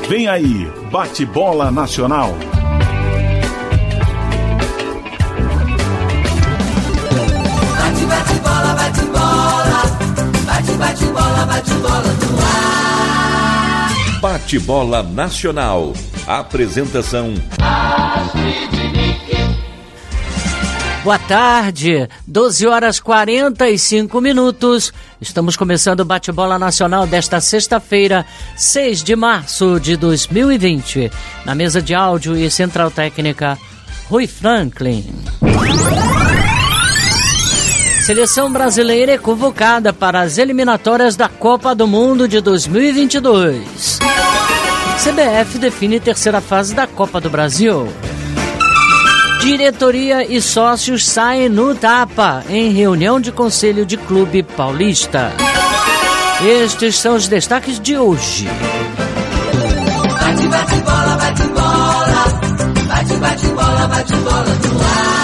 Vem aí, Bate-Bola Nacional. Bate-bola, bate-bola. Bate-bola, bate-bola no ar. Bate-Bola Nacional. Apresentação: Boa tarde, 12h45. Estamos começando o Bate-Bola Nacional desta sexta-feira, 6 de março de 2020. Na mesa de áudio e central técnica, Rui Franklin. Seleção brasileira é convocada para as eliminatórias da Copa do Mundo de 2022. CBF define terceira fase da Copa do Brasil. Diretoria e sócios saem no tapa em reunião de conselho de clube paulista. Estes são os destaques de hoje. Bate-bola, bate-bola. Bate-bola, bate-bola no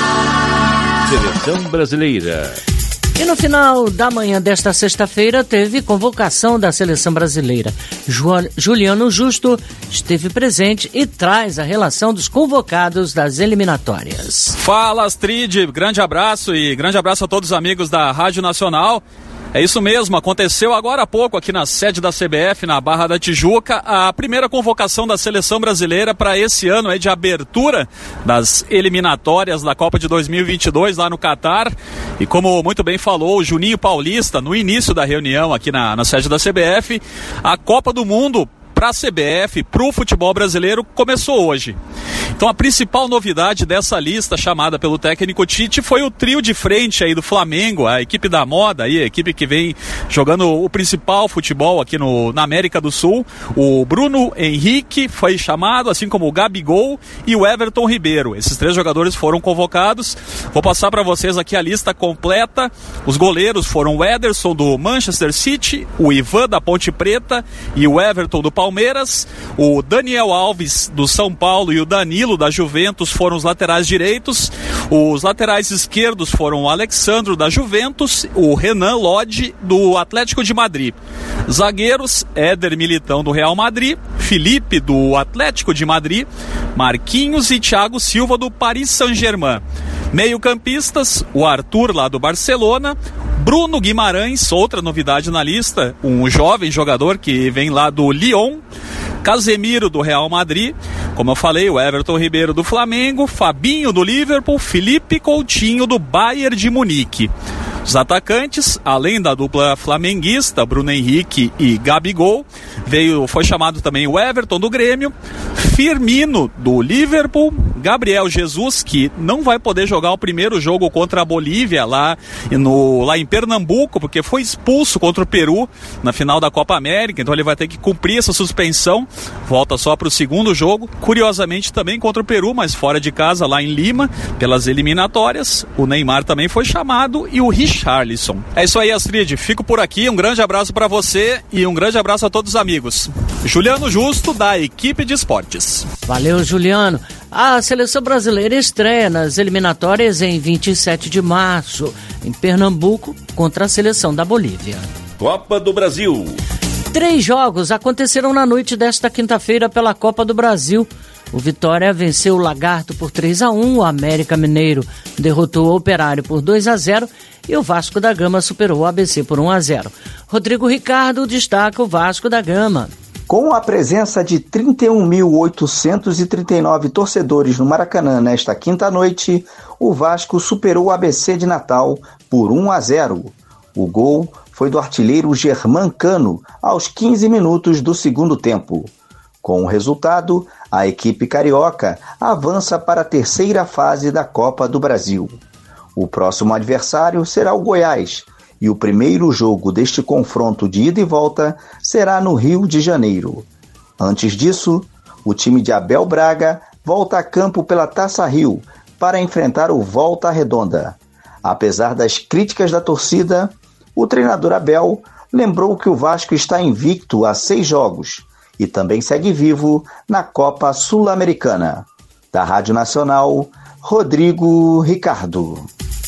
ar. Seleção Brasileira. E no final da manhã desta sexta-feira teve convocação da Seleção Brasileira. Juliano Justo esteve presente e traz a relação dos convocados das eliminatórias. Fala, Astrid, grande abraço a todos os amigos da Rádio Nacional. É isso mesmo, aconteceu agora há pouco aqui na sede da CBF, na Barra da Tijuca, a primeira convocação da Seleção Brasileira para esse ano aí de abertura das eliminatórias da Copa de 2022 lá no Catar. E como muito bem falou o Juninho Paulista no início da reunião aqui na sede da CBF, a Copa do Mundo para a CBF, para o futebol brasileiro, começou hoje. Então a principal novidade dessa lista chamada pelo técnico Tite foi o trio de frente aí do Flamengo, a equipe da moda, aí, a equipe que vem jogando o principal futebol aqui na América do Sul. O Bruno Henrique foi chamado, assim como o Gabigol e o Everton Ribeiro. Esses três jogadores foram convocados. Vou passar para vocês aqui a lista completa. Os goleiros foram o Ederson do Manchester City, o Ivan da Ponte Preta e o Everton do Palmeiras. O Daniel Alves do São Paulo e o Danilo da Juventus foram os laterais direitos. Os laterais esquerdos foram o Alexandro da Juventus, o Renan Lodge do Atlético de Madrid. Zagueiros, Éder Militão do Real Madrid, Felipe do Atlético de Madrid, Marquinhos e Thiago Silva do Paris Saint-Germain. Meio-campistas, o Arthur lá do Barcelona, Bruno Guimarães, outra novidade na lista, um jovem jogador que vem lá do Lyon, Casemiro do Real Madrid, como eu falei, o Everton Ribeiro do Flamengo, Fabinho do Liverpool, Felipe Coutinho do Bayern de Munique. Os atacantes, além da dupla flamenguista, Bruno Henrique e Gabigol, foi chamado também o Everton do Grêmio, Firmino do Liverpool, Gabriel Jesus, que não vai poder jogar o primeiro jogo contra a Bolívia lá em Pernambuco, porque foi expulso contra o Peru na final da Copa América, então ele vai ter que cumprir essa suspensão, volta só para o segundo jogo, curiosamente também contra o Peru, mas fora de casa, lá em Lima, pelas eliminatórias. O Neymar também foi chamado e o Richarlison. É isso aí, Astrid, fico por aqui, um grande abraço para você e um grande abraço a todos os amigos. Juliano Justo, da equipe de esportes. Valeu, Juliano. A Seleção Brasileira estreia nas eliminatórias em 27 de março, em Pernambuco, contra a seleção da Bolívia. Copa do Brasil. 3 jogos aconteceram na noite desta quinta-feira pela Copa do Brasil. O Vitória venceu o Lagarto por 3-1, o América Mineiro derrotou o Operário por 2-0 e o Vasco da Gama superou o ABC por 1-0. Rodrigo Ricardo destaca o Vasco da Gama. Com a presença de 31.839 torcedores no Maracanã nesta quinta-noite, o Vasco superou o ABC de Natal por 1-0. O gol foi do artilheiro Germán Cano aos 15 minutos do segundo tempo. Com o resultado, a equipe carioca avança para a terceira fase da Copa do Brasil. O próximo adversário será o Goiás, e o primeiro jogo deste confronto de ida e volta será no Rio de Janeiro. Antes disso, o time de Abel Braga volta a campo pela Taça Rio para enfrentar o Volta Redonda. Apesar das críticas da torcida, o treinador Abel lembrou que o Vasco está invicto a 6 jogos e também segue vivo na Copa Sul-Americana. Da Rádio Nacional, Rodrigo Ricardo.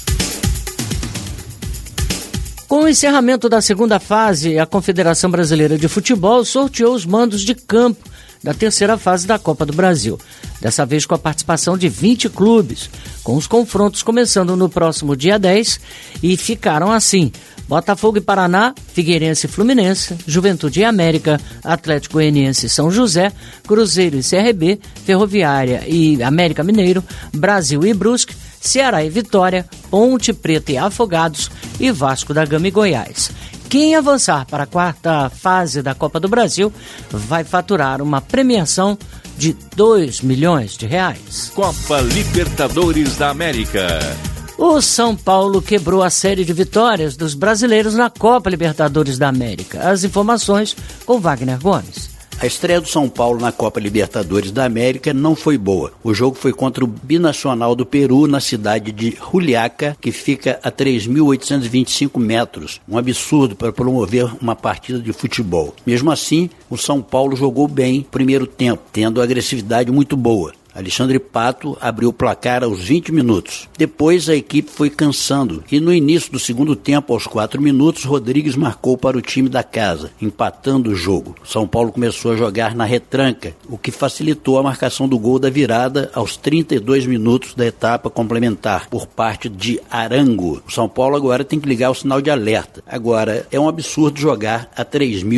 Com o encerramento da segunda fase, a Confederação Brasileira de Futebol sorteou os mandos de campo da terceira fase da Copa do Brasil. Dessa vez com a participação de 20 clubes, com os confrontos começando no próximo dia 10 e ficaram assim: Botafogo e Paraná, Figueirense e Fluminense, Juventude e América, Atlético Goianiense e São José, Cruzeiro e CRB, Ferroviária e América Mineiro, Brasil e Brusque, Ceará e Vitória, Ponte Preta e Afogados e Vasco da Gama e Goiás. Quem avançar para a quarta fase da Copa do Brasil vai faturar uma premiação de R$2 milhões. Copa Libertadores da América. O São Paulo quebrou a série de vitórias dos brasileiros na Copa Libertadores da América. As informações com Wagner Gomes. A estreia do São Paulo na Copa Libertadores da América não foi boa. O jogo foi contra o Binacional do Peru, na cidade de Juliaca, que fica a 3.825 metros. Um absurdo para promover uma partida de futebol. Mesmo assim, o São Paulo jogou bem no primeiro tempo, tendo agressividade muito boa. Alexandre Pato abriu o placar aos 20 minutos. Depois a equipe foi cansando e no início do segundo tempo, aos 4 minutos, Rodrigues marcou para o time da casa, empatando o jogo. São Paulo começou a jogar na retranca, o que facilitou a marcação do gol da virada aos 32 minutos da etapa complementar, por parte de Arango. O São Paulo agora tem que ligar o sinal de alerta. Agora, é um absurdo jogar a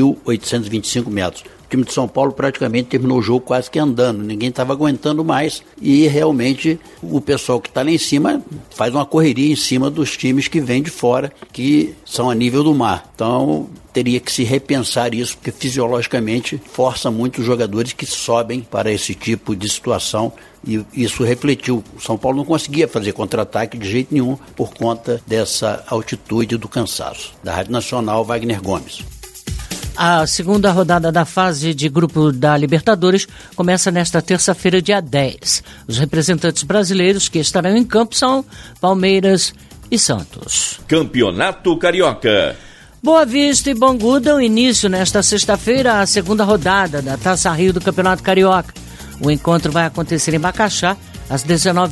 3.825 metros. O time de São Paulo praticamente terminou o jogo quase que andando, ninguém estava aguentando mais e realmente o pessoal que está lá em cima faz uma correria em cima dos times que vêm de fora, que são a nível do mar. Então teria que se repensar isso, porque fisiologicamente força muito os jogadores que sobem para esse tipo de situação e isso refletiu. O São Paulo não conseguia fazer contra-ataque de jeito nenhum por conta dessa altitude do cansaço. Da Rádio Nacional, Wagner Gomes. A segunda rodada da fase de grupo da Libertadores começa nesta terça-feira, dia 10. Os representantes brasileiros que estarão em campo são Palmeiras e Santos. Campeonato Carioca. Boa Vista e Bangu dão início nesta sexta-feira à segunda rodada da Taça Rio do Campeonato Carioca. O encontro vai acontecer em Macaxá às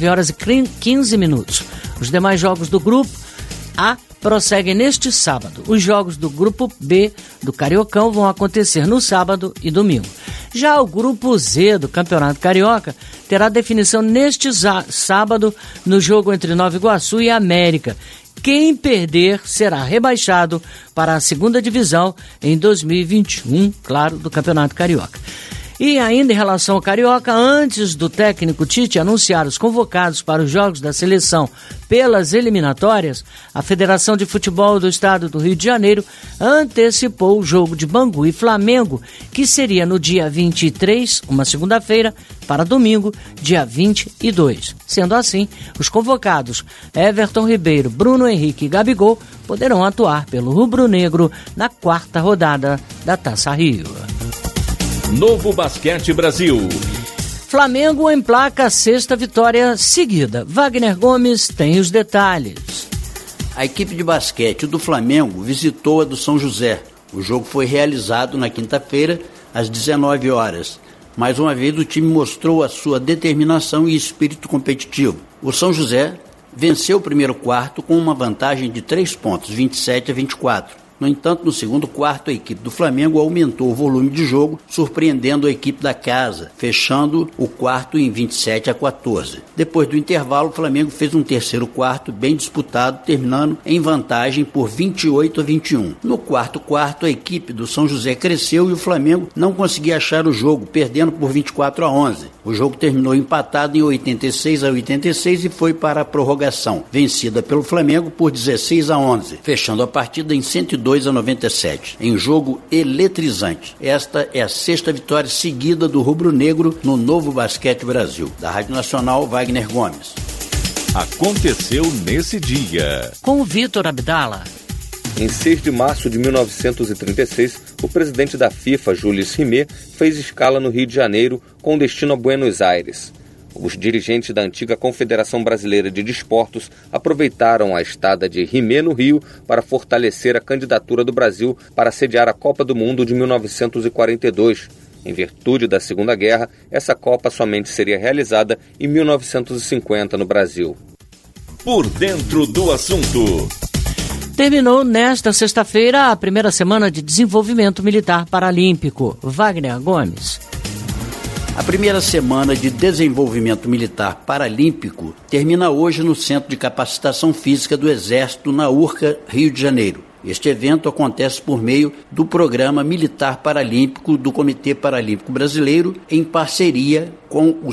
19h15. Os demais jogos do grupo A prosseguem neste sábado. Os jogos do Grupo B do Cariocão vão acontecer no sábado e domingo. Já o Grupo Z do Campeonato Carioca terá definição neste sábado no jogo entre Nova Iguaçu e América. Quem perder será rebaixado para a segunda divisão em 2021, claro, do Campeonato Carioca. E ainda em relação ao Carioca, antes do técnico Tite anunciar os convocados para os jogos da seleção pelas eliminatórias, a Federação de Futebol do Estado do Rio de Janeiro antecipou o jogo de Bangu e Flamengo, que seria no dia 23, uma segunda-feira, para domingo, dia 22. Sendo assim, os convocados Everton Ribeiro, Bruno Henrique e Gabigol poderão atuar pelo rubro-negro na quarta rodada da Taça Rio. Novo Basquete Brasil. Flamengo emplaca a sexta vitória seguida. Wagner Gomes tem os detalhes. A equipe de basquete do Flamengo visitou a do São José. O jogo foi realizado na quinta-feira, às 19 horas. Mais uma vez, o time mostrou a sua determinação e espírito competitivo. O São José venceu o primeiro quarto com uma vantagem de 3 pontos, 27-24. No entanto, no segundo quarto, a equipe do Flamengo aumentou o volume de jogo, surpreendendo a equipe da casa, fechando o quarto em 27-14. Depois do intervalo, o Flamengo fez um terceiro quarto bem disputado, terminando em vantagem por 28-21. No quarto quarto, a equipe do São José cresceu e o Flamengo não conseguia achar o jogo, perdendo por 24-11. O jogo terminou empatado em 86-86 e foi para a prorrogação, vencida pelo Flamengo por 16-11, fechando a partida em 102-97, em jogo eletrizante. Esta é a sexta vitória seguida do rubro-negro no Novo Basquete Brasil. Da Rádio Nacional, Wagner Gomes. Aconteceu nesse dia. Com o Vitor Abdala. Em 6 de março de 1936, o presidente da FIFA, Jules Rimet, fez escala no Rio de Janeiro com destino a Buenos Aires. Os dirigentes da antiga Confederação Brasileira de Desportos aproveitaram a estada de Rimet no Rio para fortalecer a candidatura do Brasil para sediar a Copa do Mundo de 1942. Em virtude da Segunda Guerra, essa Copa somente seria realizada em 1950 no Brasil. Por dentro do assunto. Terminou nesta sexta-feira a primeira semana de desenvolvimento militar paralímpico. Wagner Gomes. A primeira semana de desenvolvimento militar paralímpico termina hoje no Centro de Capacitação Física do Exército, na Urca, Rio de Janeiro. Este evento acontece por meio do Programa Militar Paralímpico do Comitê Paralímpico Brasileiro, em parceria com o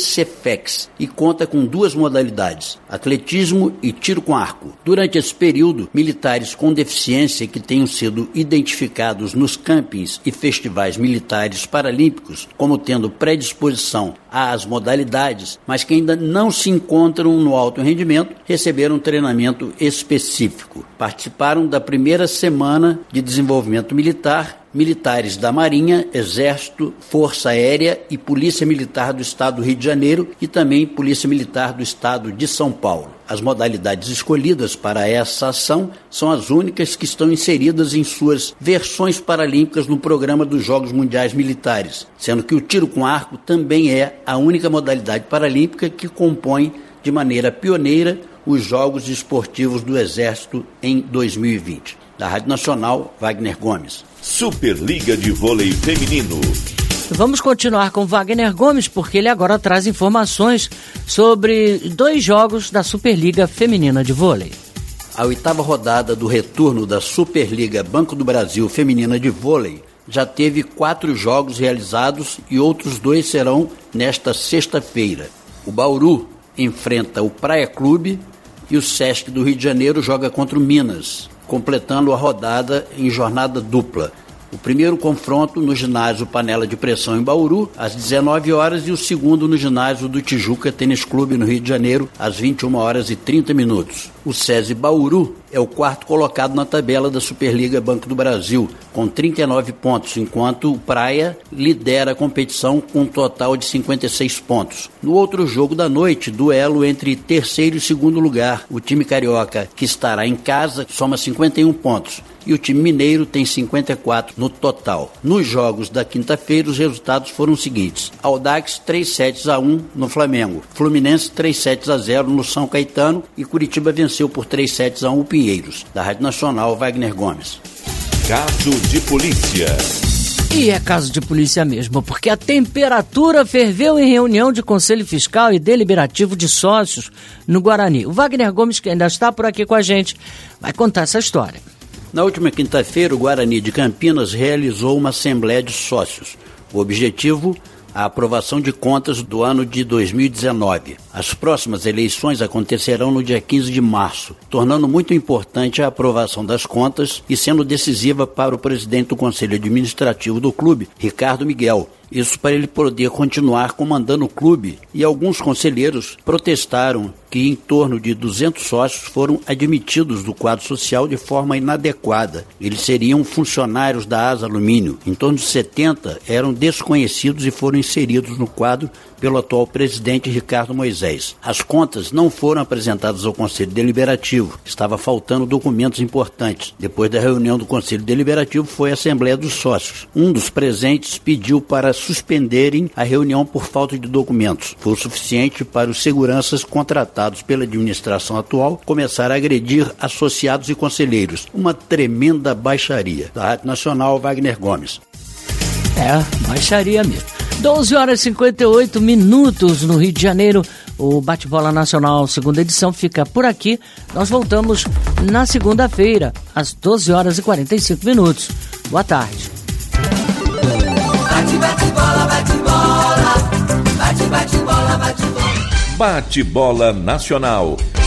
CCFEX, e conta com 2 modalidades, atletismo e tiro com arco. Durante esse período, militares com deficiência que tenham sido identificados nos campings e festivais militares paralímpicos como tendo predisposição às modalidades, mas que ainda não se encontram no alto rendimento, receberam um treinamento específico. Participaram da primeira semana de desenvolvimento militar militares da Marinha, Exército, Força Aérea e Polícia Militar do Estado do Rio de Janeiro e também Polícia Militar do Estado de São Paulo. As modalidades escolhidas para essa ação são as únicas que estão inseridas em suas versões paralímpicas no programa dos Jogos Mundiais Militares, sendo que o tiro com arco também é a única modalidade paralímpica que compõe de maneira pioneira os Jogos Esportivos do Exército em 2020. Da Rádio Nacional, Wagner Gomes. Superliga de Vôlei Feminino. Vamos continuar com Wagner Gomes, porque ele agora traz informações sobre 2 jogos da Superliga Feminina de Vôlei. A 8ª rodada do retorno da Superliga Banco do Brasil Feminina de Vôlei já teve 4 jogos realizados e outros 2 serão nesta sexta-feira. O Bauru enfrenta o Praia Clube e o Sesc do Rio de Janeiro joga contra o Minas, completando a rodada em jornada dupla. O primeiro confronto no ginásio Panela de Pressão em Bauru, às 19 horas, e o segundo no ginásio do Tijuca Tênis Clube, no Rio de Janeiro, às 21 horas e 30 minutos. O SESI Bauru é o 4º colocado na tabela da Superliga Banco do Brasil, com 39 pontos, enquanto o Praia lidera a competição com um total de 56 pontos. No outro jogo da noite, duelo entre terceiro e segundo lugar. O time carioca, que estará em casa, soma 51 pontos. E o time mineiro tem 54 no total. Nos jogos da quinta-feira, os resultados foram os seguintes: Audax 3-1 no Flamengo, Fluminense 3-0 no São Caetano e Curitiba venceu por 3-1 o Pinheiros. Da Rádio Nacional, Wagner Gomes. Caso de polícia. E é caso de polícia mesmo, porque a temperatura ferveu em reunião de Conselho Fiscal e Deliberativo de Sócios no Guarani. O Wagner Gomes, que ainda está por aqui com a gente, vai contar essa história. Na última quinta-feira, o Guarani de Campinas realizou uma assembleia de sócios. O objetivo, a aprovação de contas do ano de 2019. As próximas eleições acontecerão no dia 15 de março, tornando muito importante a aprovação das contas e sendo decisiva para o presidente do Conselho Administrativo do clube, Ricardo Miguel. Isso para ele poder continuar comandando o clube. E alguns conselheiros protestaram que em torno de 200 sócios foram admitidos do quadro social de forma inadequada. Eles seriam funcionários da Asa Alumínio. Em torno de 70 eram desconhecidos e foram inseridos no quadro pelo atual presidente Ricardo Moisés. As contas não foram apresentadas ao Conselho Deliberativo. Estava faltando documentos importantes. Depois da reunião do Conselho Deliberativo foi a Assembleia dos Sócios. Um dos presentes pediu para suspenderem a reunião por falta de documentos. Foi o suficiente para os seguranças contratados pela administração atual começar a agredir associados e conselheiros. Uma tremenda baixaria. Da Rádio Nacional, Wagner Gomes. Baixaria mesmo. 12 horas e 58 minutos no Rio de Janeiro. O Bate-Bola Nacional, segunda edição, fica por aqui. Nós voltamos na segunda-feira, às 12 horas e 45 minutos. Boa tarde. Bate, bate, bola, bate, bola. Bate, bate, bola, bate, bola. Bate-Bola Nacional.